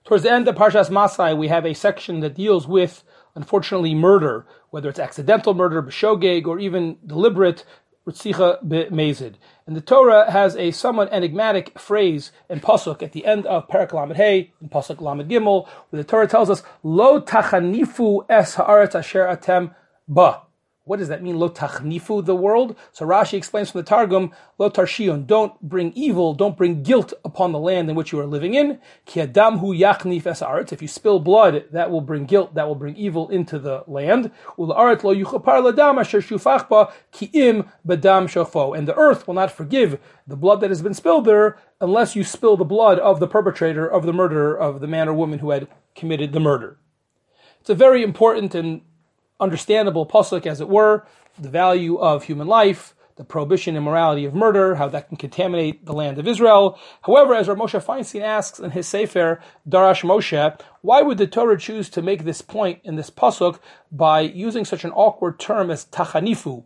Towards the end of Parshas Masai, we have a section that deals with, unfortunately, murder, whether it's accidental murder, b'shogeg, or even deliberate ritzicha b'mezid. And the Torah has a somewhat enigmatic phrase in pasuk at the end of Perek Lamed Hey, in pasuk Lamed Gimel, where the Torah tells us, "Lo tachanifu es haaretz asher atem ba." What does that mean, lo tachnifu, the world? So Rashi explains from the Targum, lo tarshion, don't bring evil, don't bring guilt upon the land in which you are living in. Ki adam hu yachnif es haaretz. If you spill blood, that will bring guilt, that will bring evil into the land. Ula'aret lo yuchapar ladam asher shufach ba ki im badam shofo. And the earth will not forgive the blood that has been spilled there unless you spill the blood of the perpetrator of the murder of the man or woman who had committed the murder. It's a very important and understandable pasuk, as it were, the value of human life, the prohibition and morality of murder, how that can contaminate the land of Israel. However, as Rav Moshe Feinstein asks in his Sefer, Darash Moshe, why would the Torah choose to make this point in this pasuk by using such an awkward term as tachanifu,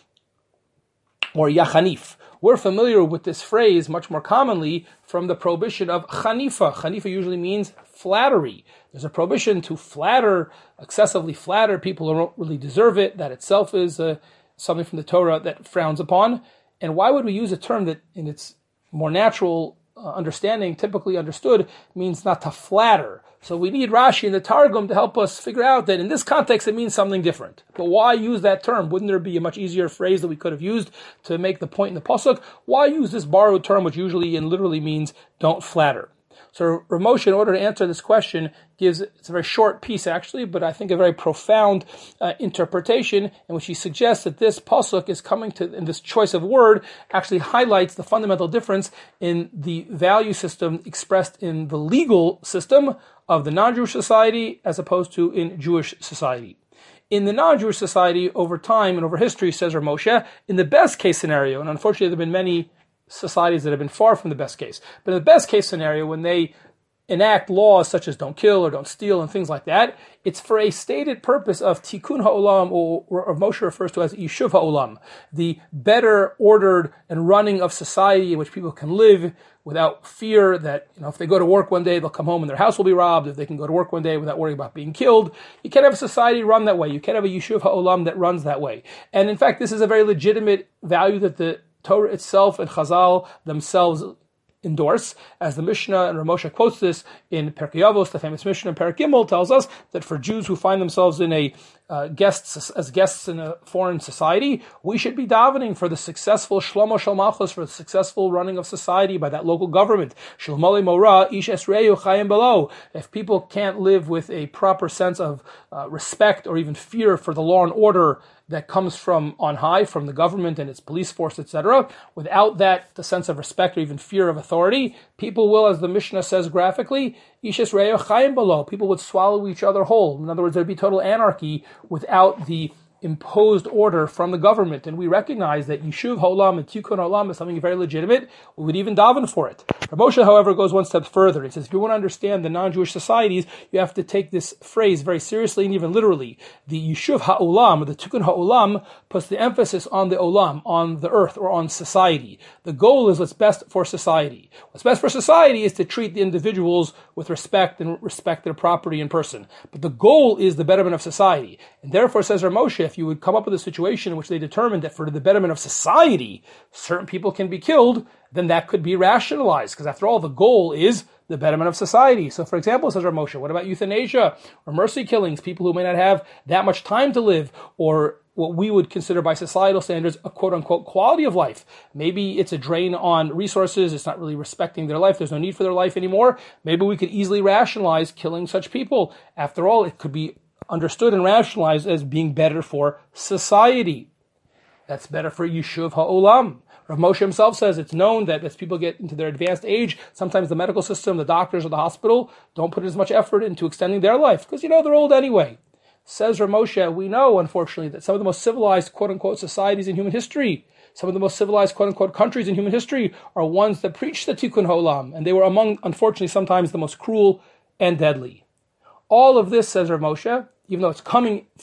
or yachanif? We're familiar with this phrase much more commonly from the prohibition of chanifa. Chanifa usually means flattery. There's a prohibition to excessively flatter people who don't really deserve it. That itself is something from the Torah that frowns upon. And why would we use a term that in its more natural understanding, typically understood, means not to flatter? So we need Rashi and the Targum to help us figure out that in this context it means something different. But why use that term? Wouldn't there be a much easier phrase that we could have used to make the point in the pasuk? Why use this borrowed term, which usually and literally means don't flatter? So Rav Moshe, in order to answer this question, it's a very short piece actually, but I think a very profound interpretation in which he suggests that this pasuk is coming to, in this choice of word, actually highlights the fundamental difference in the value system expressed in the legal system of the non-Jewish society as opposed to in Jewish society. In the non-Jewish society, over time and over history, says Rav Moshe, in the best case scenario, and unfortunately there have been many societies that have been far from the best case. But in the best case scenario, when they enact laws such as don't kill or don't steal and things like that, it's for a stated purpose of tikkun ha'olam, or Moshe refers to as yishuv ha'olam, the better ordered and running of society in which people can live without fear that, if they go to work one day, they'll come home and their house will be robbed. If they can go to work one day without worrying about being killed. You can't have a society run that way. You can't have a yishuv ha'olam that runs that way. And in fact, this is a very legitimate value that the Torah itself and Chazal themselves endorse, as the Mishnah, and Rav Moshe quotes this in Perkei Avos, the famous Mishnah in Perek Gimel, tells us that for Jews who find themselves in as guests in a foreign society, we should be davening for the successful shlomo shel malchus, for the successful running of society by that local government. Shilmole mora ish esreyu chayim below. If people can't live with a proper sense of respect or even fear for the law and order that comes from on high, from the government and its police force, etc., without that, the sense of respect or even fear of authority, people will, as the Mishnah says graphically, Ishes Re'eh Chayim Below, people would swallow each other whole. In other words, there'd be total anarchy without the imposed order from the government. And we recognize that Yishuv Ha'olam and Tikkun Ha'olam is something very legitimate. We would even daven for it. Rav Moshe, however, goes one step further. He says, if you want to understand the non-Jewish societies, you have to take this phrase very seriously and even literally. The Yishuv Ha'olam, or the Tikkun Ha'olam, puts the emphasis on the Olam, on the earth, or on society. The goal is what's best for society. What's best for society is to treat the individuals with respect and respect their property and person. But the goal is the betterment of society. And therefore, says Rav Moshe, if you would come up with a situation in which they determined that for the betterment of society, certain people can be killed, then that could be rationalized. Because after all, the goal is the betterment of society. So for example, says Rav Moshe, what about euthanasia or mercy killings, people who may not have that much time to live, or what we would consider by societal standards a quote-unquote quality of life. Maybe it's a drain on resources, it's not really respecting their life, there's no need for their life anymore. Maybe we could easily rationalize killing such people. After all, it could be understood and rationalized as being better for society. That's better for Yishuv Ha'olam. Rav Moshe himself says it's known that as people get into their advanced age, sometimes the medical system, the doctors or the hospital don't put as much effort into extending their life because, they're old anyway. Says Rav Moshe, we know, unfortunately, that some of the most civilized, quote-unquote, societies in human history, some of the most civilized, quote-unquote, countries in human history are ones that preach the Tikkun Ha'olam, and they were among, unfortunately, sometimes the most cruel and deadly. All of this, says Rav Moshe, even though it's coming from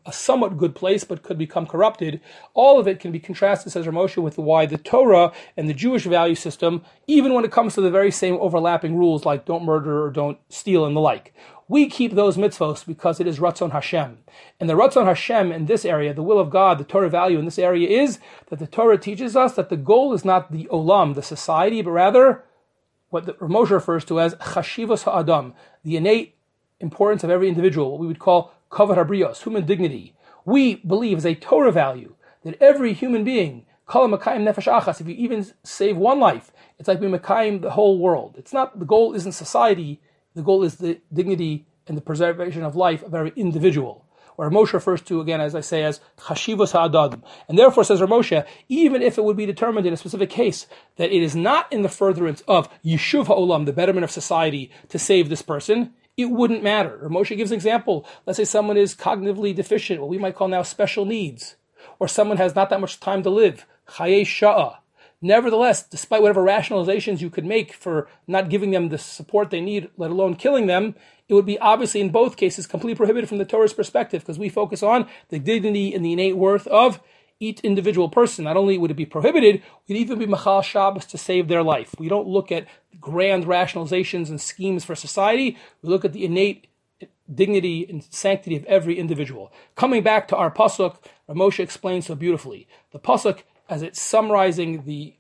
a somewhat good place, but could become corrupted. All of it can be contrasted, says Ramosha, with why the Torah and the Jewish value system, even when it comes to the very same overlapping rules like don't murder or don't steal and the like, we keep those mitzvos because it is Ratzon Hashem. And the Ratzon Hashem in this area, the will of God, the Torah value in this area is that the Torah teaches us that the goal is not the olam, the society, but rather what the Ramosha refers to as chashivos ha'adam, the innate importance of every individual, what we would call kavod habrios, human dignity. We believe as a Torah value that every human being, kol makayim nefesh achas, if you even save one life, it's like we makayim the whole world. It's not, the goal isn't society, the goal is the dignity and the preservation of life of every individual. Or Moshe refers to, again, as I say, as chashivos ha'adam. And therefore, says Ramosha, even if it would be determined in a specific case that it is not in the furtherance of yishuv ha'olam, the betterment of society, to save this person, it wouldn't matter. Ramosha gives an example. Let's say someone is cognitively deficient, what we might call now special needs. Or someone has not that much time to live, chayei sha'ah. Nevertheless, despite whatever rationalizations you could make for not giving them the support they need, let alone killing them, it would be obviously in both cases completely prohibited from the Torah's perspective, because we focus on the dignity and the innate worth of each individual person. Not only would it be prohibited, we'd even be machal Shabbos to save their life. We don't look at grand rationalizations and schemes for society. We look at the innate dignity and sanctity of every individual. Coming back to our pasuk, Ramosha explains so beautifully. The pasuk, as it's summarizing the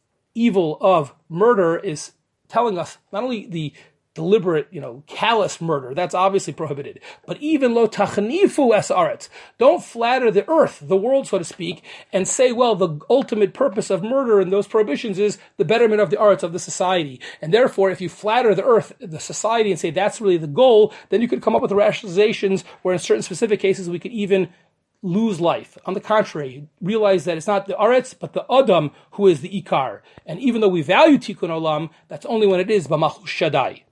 evil of murder, is telling us not only the deliberate, callous murder, that's obviously prohibited, but even lo tachnifu es aretz, don't flatter the earth, the world, so to speak, and say, well, the ultimate purpose of murder and those prohibitions is the betterment of the aretz, of the society. And therefore, if you flatter the earth, the society, and say that's really the goal, then you could come up with rationalizations where in certain specific cases we could even lose life. On the contrary, realize that it's not the aretz, but the adam who is the ikar. And even though we value tikkun olam, that's only when it is b'malchus Shaddai.